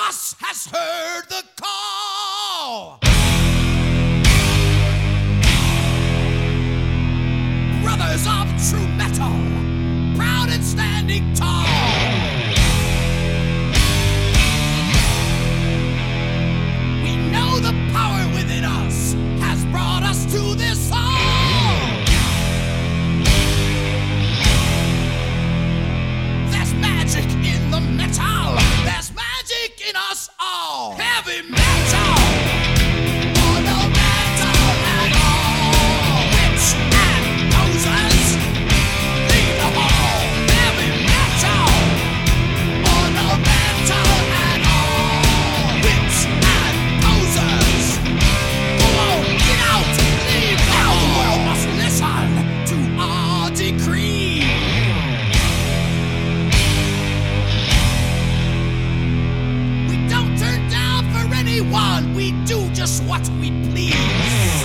us has heard the call. Brothers of true metal, proud and standing tall. We know the power within us has brought us to this song. There's magic in the metal. There's magic in us all. Heavy metal. Oh, no metal at all. Witch and posers, leave the hall. Heavy metal. Oh, no metal at all. Witch and posers. Go on, get out, leave now. The world must listen to our decree. We don't turn down for anyone. We do just what we please.